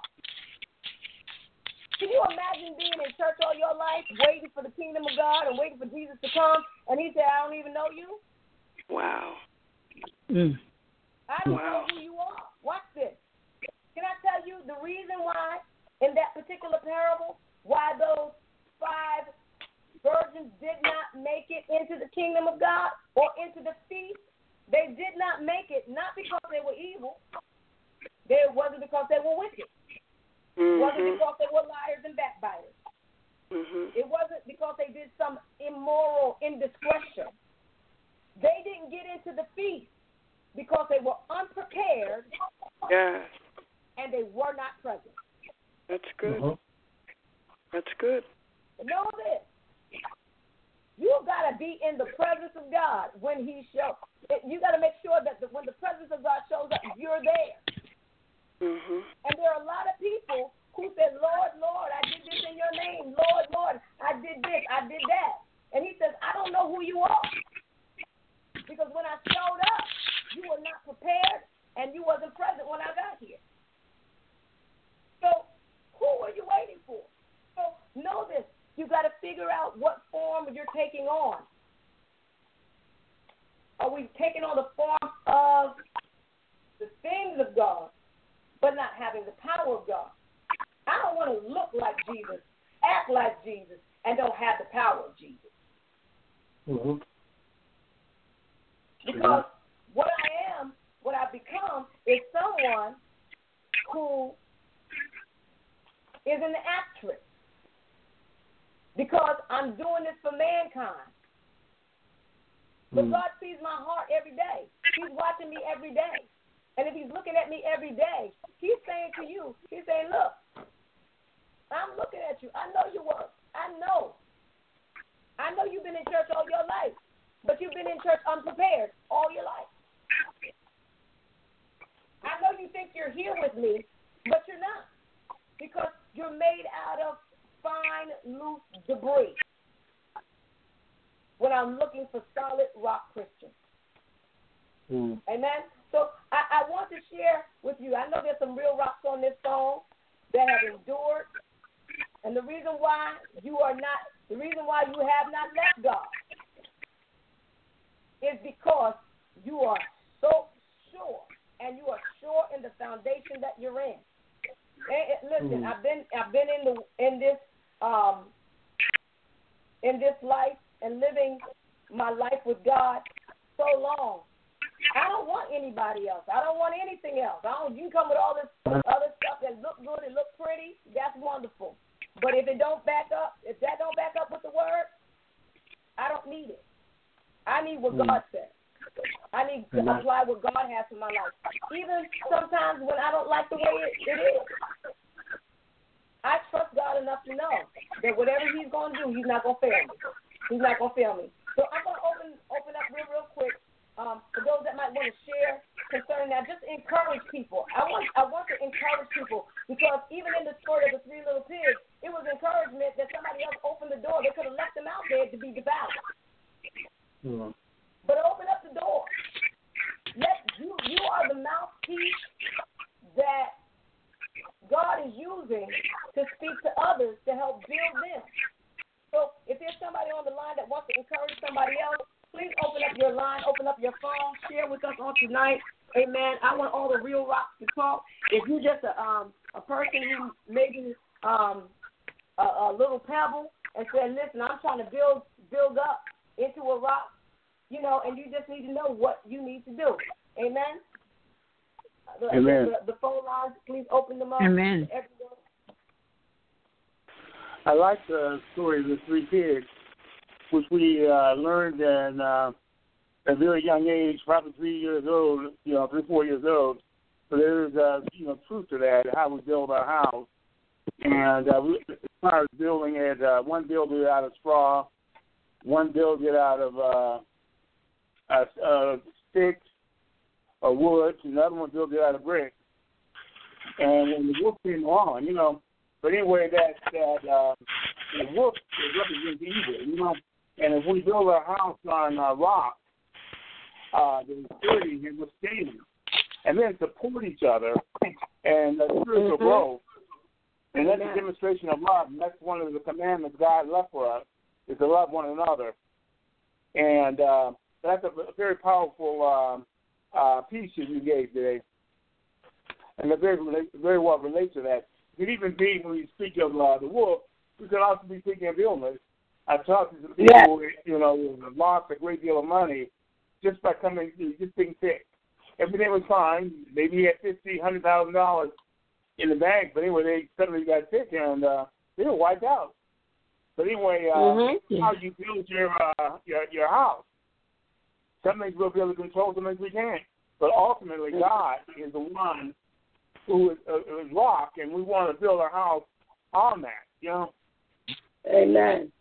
Can you imagine being in church all your life, waiting for the kingdom of God and waiting for Jesus to come, and he said, I don't even know you? Wow. Mm. I don't wow. know who you are. Watch this. Can I tell you the reason why in that particular parable why those five virgins did not make it into the kingdom of God or into the feast? They did not make it, not because they were evil. It wasn't because they were wicked. Mm-hmm. It wasn't because they were liars and backbiters. Mm-hmm. It wasn't because they did some immoral indiscretion. They didn't get into the feast because they were unprepared. Yes. And they were not present. That's good. Uh-huh. That's good. Know this. You got to be in the presence of God when he shows. You got to make sure that the, when the presence of God shows up, you're there. Mm-hmm. And there are a lot of people who said, Lord, Lord, I did this in your name. Lord, Lord, I did this, I did that. And he says, I don't know who you are. Because when I showed up, you were not prepared and you wasn't present when I got here. So who are you waiting for? So know this. You got to figure out what form you're taking on. Are we taking on the form of the things of God, but not having the power of God? I don't want to look like Jesus, act like Jesus, and don't have the power of Jesus. Mm-hmm. Because what I am, what I've become, is someone who is an actress. Because I'm doing this for mankind. But Mm. God sees my heart every day. He's watching me every day. And if he's looking at me every day, he's saying to you, he's saying, look, I'm looking at you. I know you work. I know. I know you've been in church all your life, but you've been in church unprepared all your life. I know you think you're here with me, but you're not, because you're made out of fine, loose debris when I'm looking for solid rock Christians. Mm. Amen? So I, I want to share with you, I know there's some real rocks on this phone that have endured, and the reason why you are not, the reason why you have not left God is because you are so sure, and you are sure in the foundation that you're in. And, and listen, mm. I've been I've been in the in this um in this life and living my life with God so long. I don't want anybody else. I don't want anything else. I don't. You can come with all this other stuff that look good and look pretty. That's wonderful. But if it don't back up, if that don't back up with the word, I don't need it. I need what mm. God says. I need to Amen. Apply what God has for my life. Even sometimes when I don't like the way it, it is. I trust God enough to know that whatever he's going to do, he's not going to fail me. He's not going to fail me. So I'm going to open open up real, real quick um, for those that might want to share concerning that. Just encourage people. I want I want to encourage people, because even in the story of the three little pigs, it was encouragement that somebody else opened the door. They could have left them out there to be devoured. Mm. But open up the door. Let you you are the mouthpiece that God is using to speak to others to help build them. So if there's somebody on the line that wants to encourage somebody else, please open up your line, open up your phone, share with us on tonight. Amen. I want all the real rocks to talk. If you're just a um a person who maybe um a, a little pebble and said, listen, I'm trying to build build up into a rock, you know, and you just need to know what you need to do. Amen. The, Amen. The, the phone lines, please open them up. Amen. I like the story of the three pigs, which we uh, learned in uh, at a very young age, probably three years old, you know, three, four years old. So there's, uh, you know, truth to that, how we build our house. And uh, we, as far as building it, uh, one built it out of straw, one built it out of uh, uh, uh, sticks or wood, and the other one built it out of brick. And when the wolf came along, you know, but anyway, that that uh, the wolf represents evil, you know. And if we build our house on uh, rock, uh, the security and withstanding, and then support each other, and uh, spiritual mm-hmm. growth, and that's Amen. a demonstration of love. And that's one of the commandments God left for us, is to love one another. And uh, that's a, a very powerful uh, uh, piece that you gave today, and it very very well relates to that. could even be, when we speak of uh, the wolf, we could also be speaking of illness. I've talked to some people, yes. you know, who lost a great deal of money just by coming to just being sick. Everything was fine. Maybe he had fifty, hundred thousand dollars in the bank, but anyway, they suddenly got sick and uh, they were wiped out. But anyway, uh, mm-hmm. how you build your, uh, your your house? Some things we'll be able to control, some things we can't. But ultimately, God is the one who is, uh, is rock, and we want to build our house on that. You know. Amen.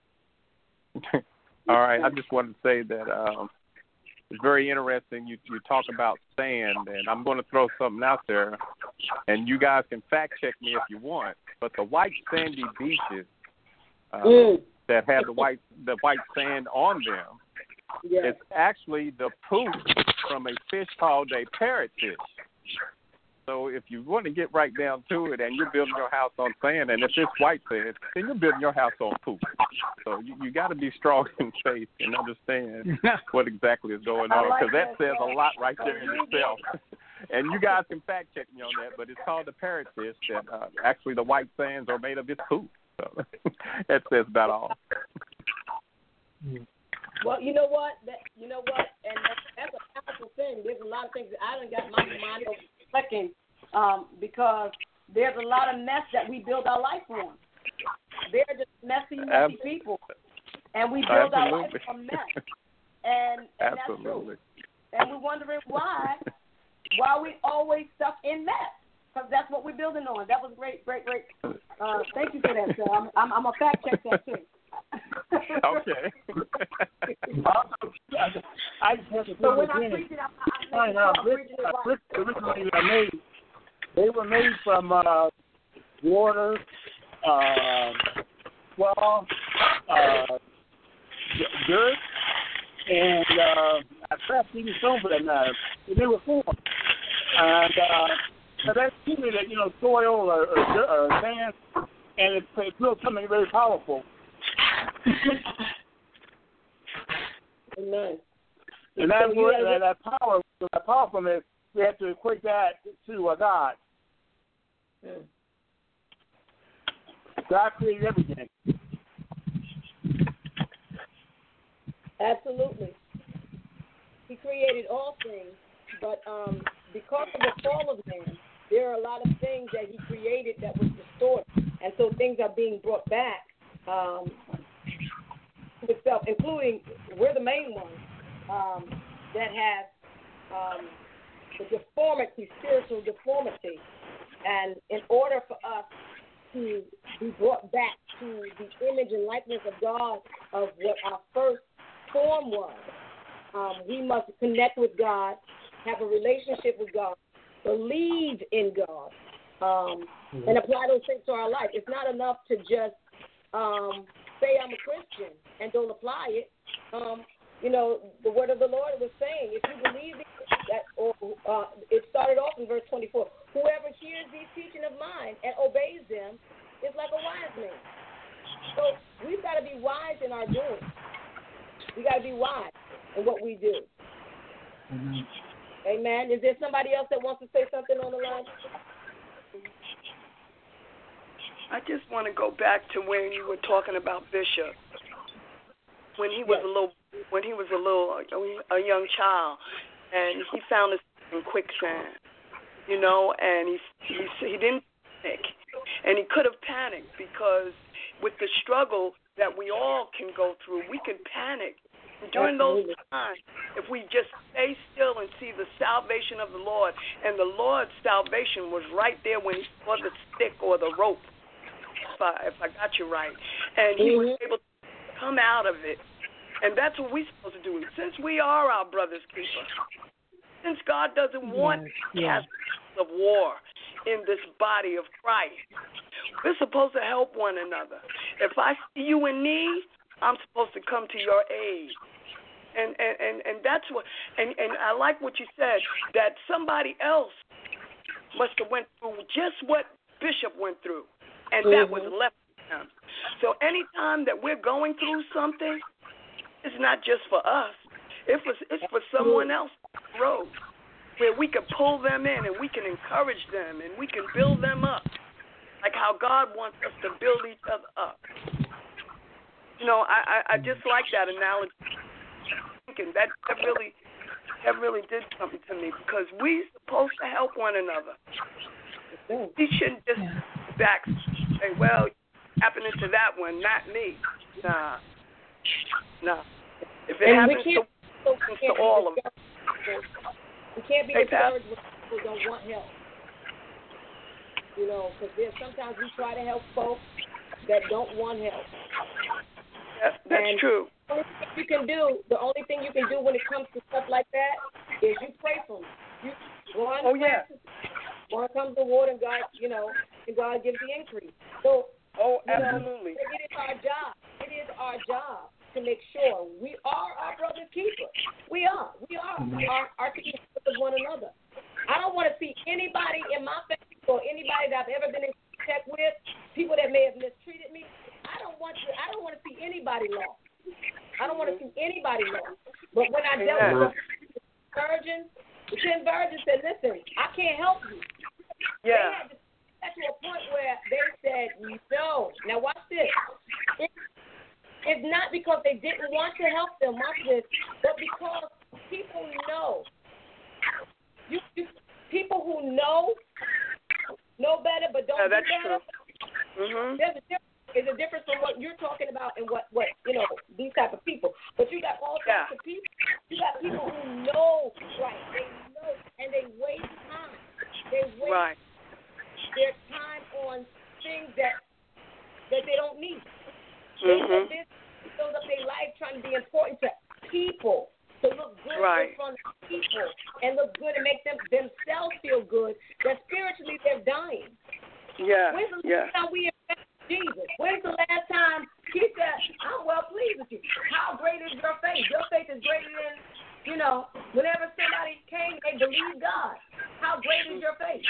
All right, I just wanted to say that um, it's very interesting. You you talk about sand, and I'm going to throw something out there, and you guys can fact check me if you want. But the white sandy beaches uh, mm. that have the white the white sand on them, yes. it's actually the poop from a fish called a parrotfish. So if you want to get right down to it, and you're building your house on sand, and if it's white sand, then you're building your house on poop. So you, you got to be strong in faith and understand what exactly is going on, because like that says a lot right there in itself. And you guys can fact check me on that, but it's called the parrotfish. That uh, actually the white sands are made of its poop. So that says about all. Well, you know what? That, you know what? And that's, that's a powerful thing. There's a lot of things that I done got my mind over second um, because there's a lot of mess that we build our life on. They're just messy, messy Absolutely. people, and we build Absolutely. our life on mess. And, and that's true. And we're wondering why, why we always stuck in mess, because that's what we're building on. That was great, great, great. Uh, thank you for that, sir. I'm, I'm, I'm a fact check that too. Okay. I just have to so when I preach it, I'm, I'm, I'm bricks originally were made. They were made from uh, water, uh, well, uh, dirt, and uh, I trapped even stone for that matter. And they were formed. And uh, so that's usually that, you know, soil or, or, or sand, and it, it built something very powerful. Amen. And that, so that, that power, that powerfulness, we have to equate that to uh, God. Yeah. God created everything. Absolutely. He created all things, but um, because of the fall of man, there are a lot of things that he created that was distorted, and so things are being brought back um, to itself, including we're the main ones um, that have um, the deformity, spiritual deformity, and in order for us to be brought back to the image and likeness of God, of what our first form was, um, we must connect with God, have a relationship with God, believe in God, um, mm-hmm. and apply those things to our life. It's not enough to just um, say I'm a Christian and don't apply it. Um, you know, the word of the Lord was saying, if you believe it, that, or uh, it started off in verse twenty-four, whoever hears these teaching of mine and obeys them is like a wise man. So we've got to be wise in our doing. We got to be wise in what we do. Mm-hmm. Amen. Is there somebody else that wants to say something on the line? I just want to go back to when you were talking about Bishop. When he was yes. a little, when he was a little, a young child, and he found himself in quicksand, you know, and he he he didn't panic, and he could have panicked because with the struggle that we all can go through, we can panic. During those times, if we just stay still and see the salvation of the Lord, and the Lord's salvation was right there when he saw the stick or the rope, if I, if I got you right, and he mm-hmm. was able to come out of it. And that's what we're supposed to do. Since we are our brother's keeper, since God doesn't want yes, yes. of war in this body of Christ, we're supposed to help one another. If I see you in need, I'm supposed to come to your aid. And and, and, and that's what and, and I like what you said, that somebody else must have went through just what Bishop went through, and mm-hmm. that was left with him. So anytime that we're going through something, it's not just for us. It's for, it's for someone else on the road, where we can pull them in and we can encourage them and we can build them up. like how God wants us to build each other up. You know, I, I, I just like that analogy. Thinking that, that really that really did something to me because we're supposed to help one another. We shouldn't just back say, well, happening to that one, not me. Nah. Nah. If it and happens we can't, to, we to all of us. We can't be Hey, discouraged when people don't want help. You know, because there's sometimes we try to help folks that don't want help. Yes, that's and true. The only thing you can do, the only thing you can do when it comes to stuff like that is you pray for them. You one oh yeah. One comes the water and God, you know, and God gives the increase. So oh, You absolutely. know, it is our job. It is our job to make sure we are our brother's keeper. We are. We are our, our keepers of one another. I don't want to see anybody in my family or anybody that I've ever been in contact with, people that may have mistreated me. I don't want to. I don't want to see anybody lost. I don't want to see anybody lost. But when I dealt with the virgins, the ten virgins said, "Listen, I can't help you." Yeah. They had to get to a point where they said, "No." Now watch this. It, it's not because they didn't want to help them. Watch this, but because people know. You, you people who know know better, but don't yeah, that's do better. True. Mm-hmm. There's a difference. There's a difference from what you're talking about and what, what you know, these type of people. But you got all types Yeah. of people. You got people who know right. They know, and they waste time. They waste Right. their time on things that that they don't need. Mm-hmm. They build up their life trying to be important to people, to look good Right. in front of people, and look good and make them themselves feel good. That spiritually they're dying. Yeah. When's the last Yeah. time we accepted Jesus? When's the last time he said, "I'm well pleased with you"? How great is your faith? Your faith is greater than, you know, whenever somebody came, they believed God. How great is your faith?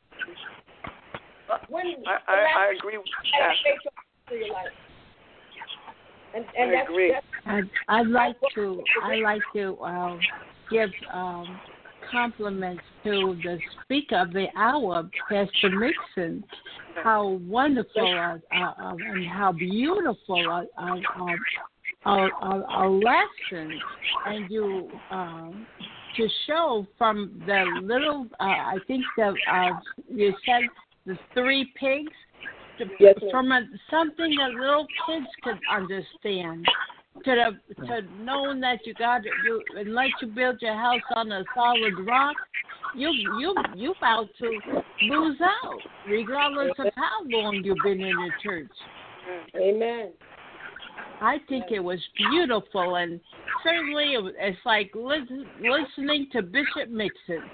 When I, I, I agree with that. faith to your life? And, and I that's, agree. That's, I'd, I'd like to I like to uh, give um, compliments to the speaker of the hour, Pastor Mixon. How wonderful uh, uh, and how beautiful a, a, a, a, a lesson, and you um, to show from the little. Uh, I think the uh, you said the three pigs. To, yes, from a, something that little kids could understand, to the, to knowing that you got you unless you build your house on a solid rock, you you you about to lose out, regardless of how long you've been in the church. Amen. I think it was beautiful, and certainly it, it's like listen, listening to Bishop Mixon.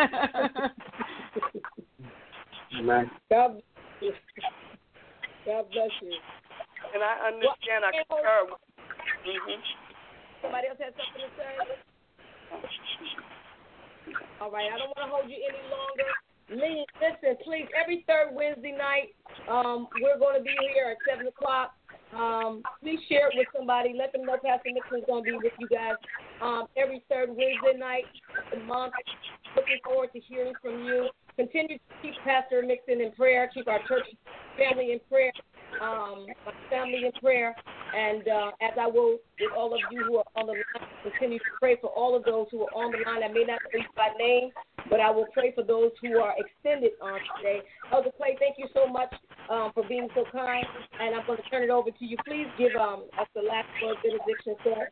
Amen. God bless you. God bless you. And I understand. I concur. Mm-hmm. Somebody else has something to say? All right, I don't want to hold you any longer. Listen, please, every third Wednesday night, um, we're going to be here at seven o'clock. Um, please share it with somebody. Let them know Pastor Mixon is going to be with you guys um, every third Wednesday night of the month. Looking forward to hearing from you. Continue to keep Pastor Mixon in prayer. Keep our church family in prayer. Um, my family in prayer. And uh, as I will with all of you who are on the line, continue to pray for all of those who are on the line. I may not know you by name, but I will pray for those who are extended on today. Elder Clay, thank you so much um, for being so kind. And I'm going to turn it over to you. Please give um, us the last word benediction, sir.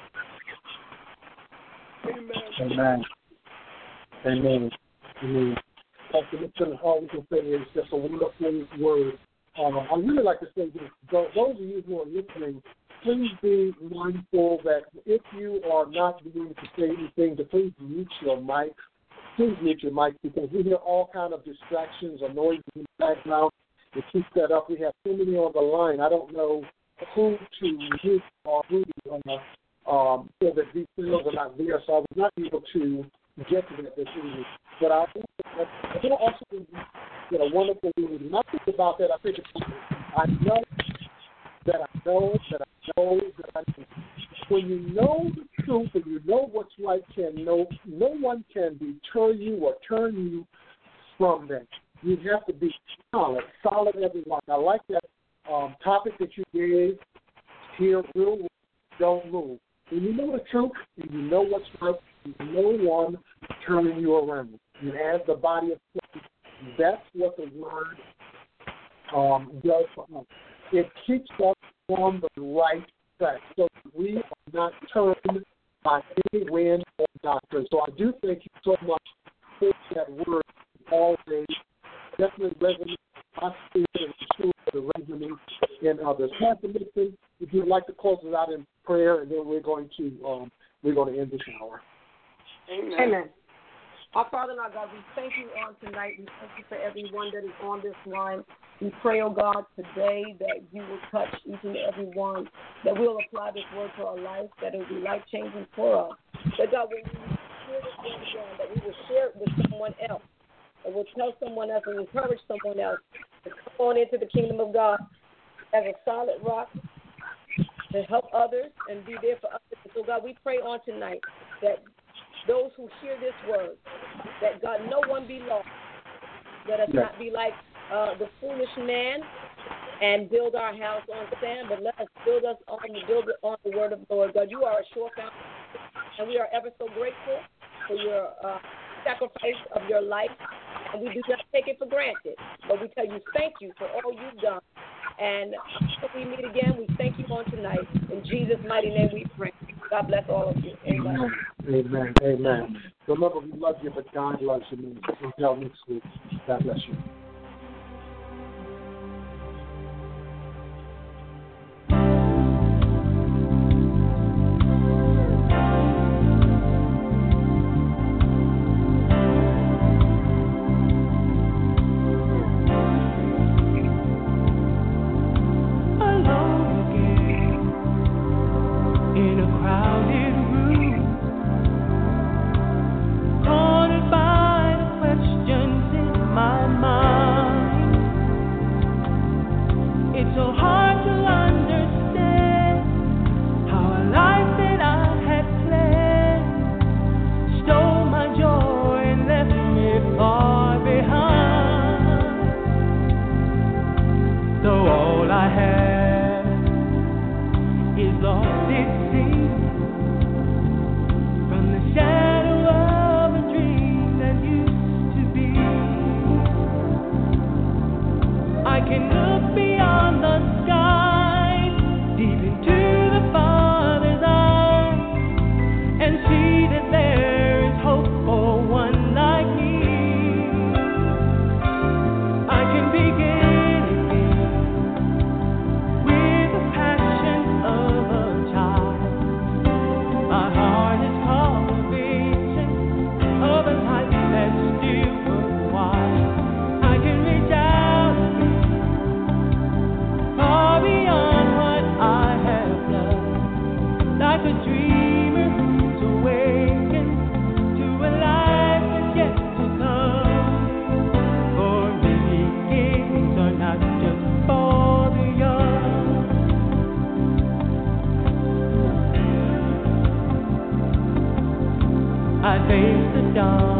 Amen. Amen. Amen. Pastor Mixon, all we can say is just a wonderful word. Um, I really like to say this. Those of you who are listening, please be mindful that if you are not being to say anything, to please mute your mic. Please mute your mic because we hear all kind of distractions or noises in the background. To keep that up, we have so many on the line. I don't know who to mute or who to uh, um, so that these things are not there. So I was not able to get to that this evening. But I think that also did a wonderful reading. Not think about that. I think it's, I know that I know that I know that I know. When you know the truth and you know what's right, can no no one can deter you or turn you from that. You have to be solid, solid everyone. I like that um, topic that you gave. Hear real, don't move. When you know the truth, and you know what's right, there's no one turning you around. And as the body of Christ, that's what the word um, does for us. It keeps us on the right track, so we are not turned by any wind or doctrine. So I do thank you so much for that word. Always definitely resonates in my spirit and sure to resonate in others. Pastor Nixon, if you'd like to close us out in prayer, and then we're going to um, we're going to end this hour. Amen. Amen. Our Father and our God, we thank you on tonight. We thank you for everyone that is on this line. We pray, oh God, today that you will touch each and every one, that we'll apply this word to our life, that it will be life-changing for us. That, God, when we share this word again, that we will share it with someone else, and we'll tell someone else and encourage someone else to come on into the kingdom of God as a solid rock to help others and be there for others. So, God, we pray on tonight that those who hear this word, that, God, no one be lost. Let us not be like uh, the foolish man and build our house on sand, but let us build us on build it on the word of the Lord. God, you are a sure foundation, and we are ever so grateful for your uh, sacrifice of your life, and we do not take it for granted. But we tell you thank you for all you've done. And until we meet again, we thank you on tonight. In Jesus' mighty name we pray. God bless all of you. Amen. Amen. Amen. Remember, we love you, but God loves you. Until next week, God bless you. I face the dawn.